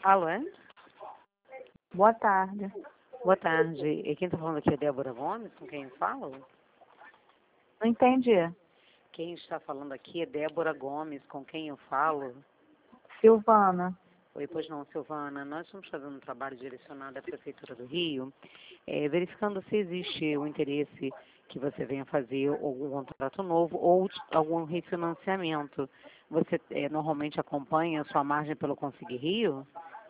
Alô, é? Boa tarde. Boa tarde. E quem está falando aqui é Débora Gomes, com quem eu falo? Não entendi. Quem está falando aqui é Débora Gomes, com quem eu falo? Silvana. Oi, pois não, Silvana. Nós estamos fazendo um trabalho direcionado à Prefeitura do Rio, verificando se existe o interesse que você venha fazer algum contrato novo ou algum refinanciamento. Você normalmente acompanha a sua margem pelo Conseguir Rio?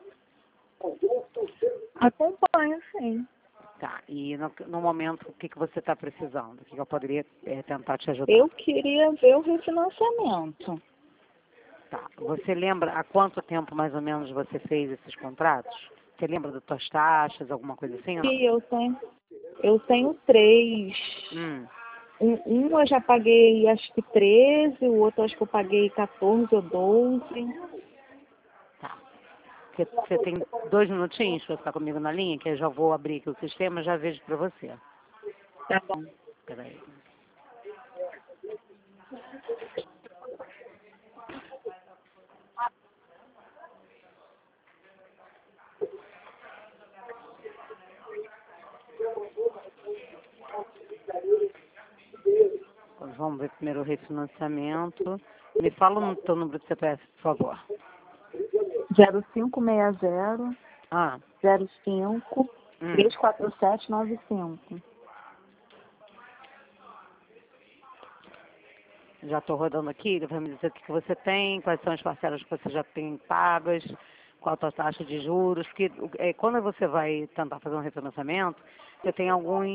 Acompanho, sim. Tá, e no momento, o que você está precisando? O que eu poderia tentar te ajudar? Eu queria ver o refinanciamento. Tá, você lembra há quanto tempo mais ou menos você fez esses contratos? Você lembra das suas taxas, alguma coisa assim? Ou não? E eu tenho 3. Um eu já paguei acho que 13, o outro acho que eu paguei 14 ou 12. Tá. Você tem 2 minutinhos para ficar comigo na linha, que eu já vou abrir aqui o sistema e já vejo para você. Tá bom. Peraí. Vamos ver primeiro o refinanciamento. Me fala o teu número de CPF, por favor. 0560 Ah, 05 34795. já estou rodando aqui, ele vai me dizer o que você tem, quais são as parcelas que você já tem pagas, qual a sua taxa de juros, porque quando você vai tentar fazer um refinanciamento, você tem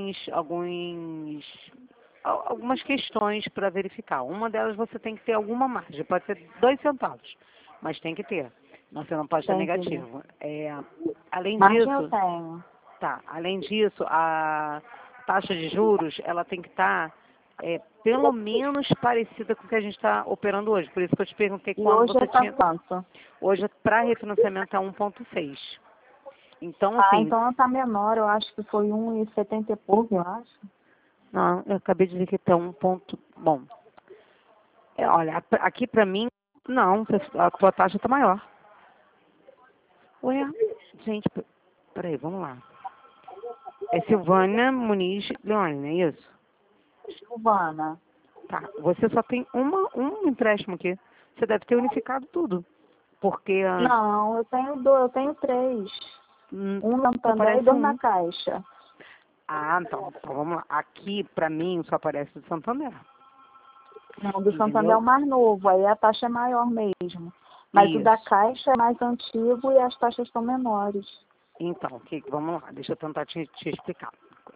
algumas questões para verificar. Uma delas você tem que ter alguma margem, pode ser 2 centavos, mas tem que ter. Você não pode estar Entendi. negativo. Além Margem eu disso, tenho. além disso, a taxa de juros, ela tem que estar pelo menos parecida com o que a gente está operando hoje. Por isso que eu te perguntei E quando hoje você tá tinha. quanto? Hoje, para refinanciamento, é 1,6. Então, assim. Então ela tá menor, eu acho que foi 1,70 e pouco, eu acho. Não, eu acabei de ver que está 1 ponto. Bom, olha, aqui para mim, não, a tua taxa está maior. Ué, gente, peraí, vamos lá. É Silvana Muniz Leone, não é isso? Silvana. Tá, você só tem um empréstimo aqui. Você deve ter unificado tudo. Porque Não, eu tenho 3. Um no só Santander e aparece 2 um. na Caixa. Ah, então vamos lá. Aqui, pra mim, só aparece do Santander. Não, o do Santander é Entendeu? o mais novo, aí a taxa é maior mesmo. Mas o da Isso. Caixa é mais antigo e as taxas são menores. Então, vamos lá, deixa eu tentar te explicar.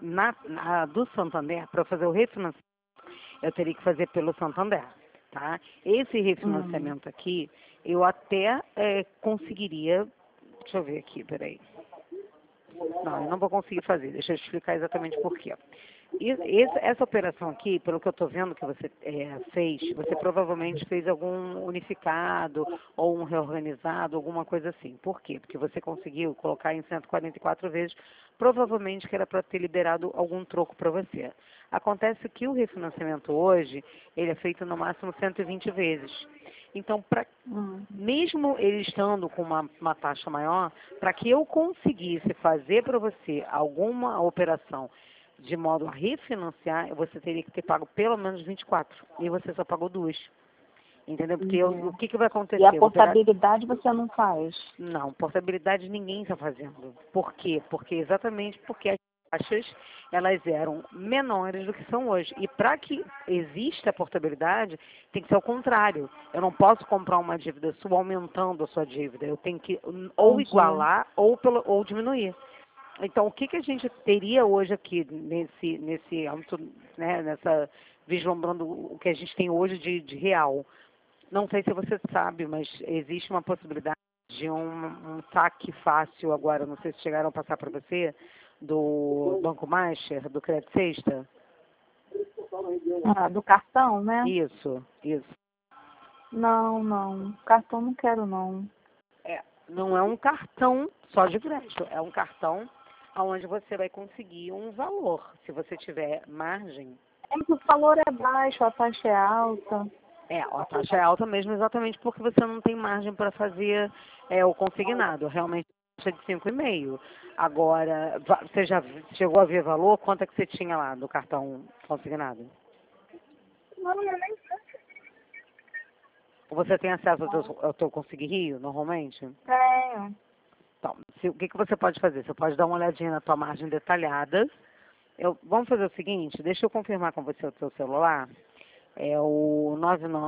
Do Santander, para fazer o refinanciamento, eu teria que fazer pelo Santander, tá? Esse refinanciamento aqui, eu até conseguiria. Deixa eu ver aqui, peraí. Não, eu não vou conseguir fazer. Deixa eu te explicar exatamente por quê. Essa operação aqui, pelo que eu estou vendo que você fez, você provavelmente fez algum unificado ou um reorganizado, alguma coisa assim. Por quê? Porque você conseguiu colocar em 144 vezes, provavelmente que era para ter liberado algum troco para você. Acontece que o refinanciamento hoje, ele é feito no máximo 120 vezes. Então, mesmo ele estando com uma taxa maior, para que eu conseguisse fazer para você alguma operação de modo a refinanciar, você teria que ter pago pelo menos 24. E você só pagou 2. Entendeu? Porque o que vai acontecer? E a portabilidade você não faz? Não, portabilidade ninguém está fazendo. Por quê? Exatamente porque as taxas elas eram menores do que são hoje. E para que exista a portabilidade, tem que ser ao contrário. Eu não posso comprar uma dívida sua aumentando a sua dívida. Eu tenho que ou igualar ou diminuir. Então, o que a gente teria hoje aqui nesse âmbito, né, vislumbrando o que a gente tem hoje de real? Não sei se você sabe, mas existe uma possibilidade de um saque fácil agora, não sei se chegaram a passar para você, do Banco Master, do Crédito Sexta. Ah, do cartão, né? Isso. Não. Cartão não quero, não. Não é um cartão só de crédito, é um cartão onde você vai conseguir um valor. Se você tiver margem. É que o valor é baixo, a taxa é alta. A taxa é alta mesmo exatamente porque você não tem margem para fazer o consignado. Realmente taxa de 5,5. Agora, você já chegou a ver valor? Quanto é que você tinha lá do cartão consignado? Não, nem Ou você tem acesso ao teu Consigne Rio, normalmente? tenho. Então, o que você pode fazer? Você pode dar uma olhadinha na tua margem detalhada. Vamos fazer o seguinte, deixa eu confirmar com você o seu celular. É o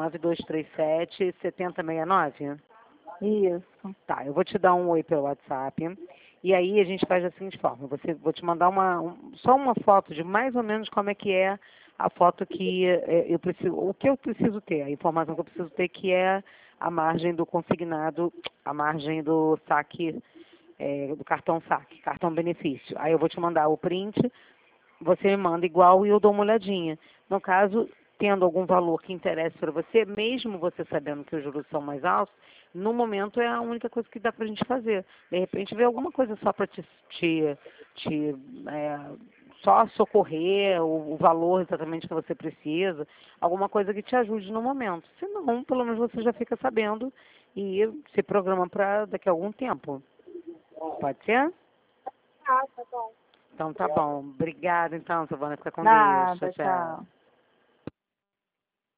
99237-7069? Isso. Tá, eu vou te dar um oi pelo WhatsApp. E aí a gente faz da seguinte forma. Vou te mandar só uma foto de mais ou menos como é que é a foto que eu preciso, o que eu preciso ter, a informação que eu preciso ter, que é a margem do consignado, a margem do saque, do cartão saque, cartão benefício. Aí eu vou te mandar o print, você me manda igual e eu dou uma olhadinha. No caso, tendo algum valor que interesse para você, mesmo você sabendo que os juros são mais altos, no momento é a única coisa que dá para a gente fazer. De repente, ver alguma coisa só para só socorrer o valor exatamente que você precisa, alguma coisa que te ajude no momento. Se não, pelo menos você já fica sabendo e se programa para daqui a algum tempo. Pode ser? Ah, tá bom. Então tá bom. Obrigada então, Silvana. Fica com Deus. Tchau, Nada, tchau. tchau.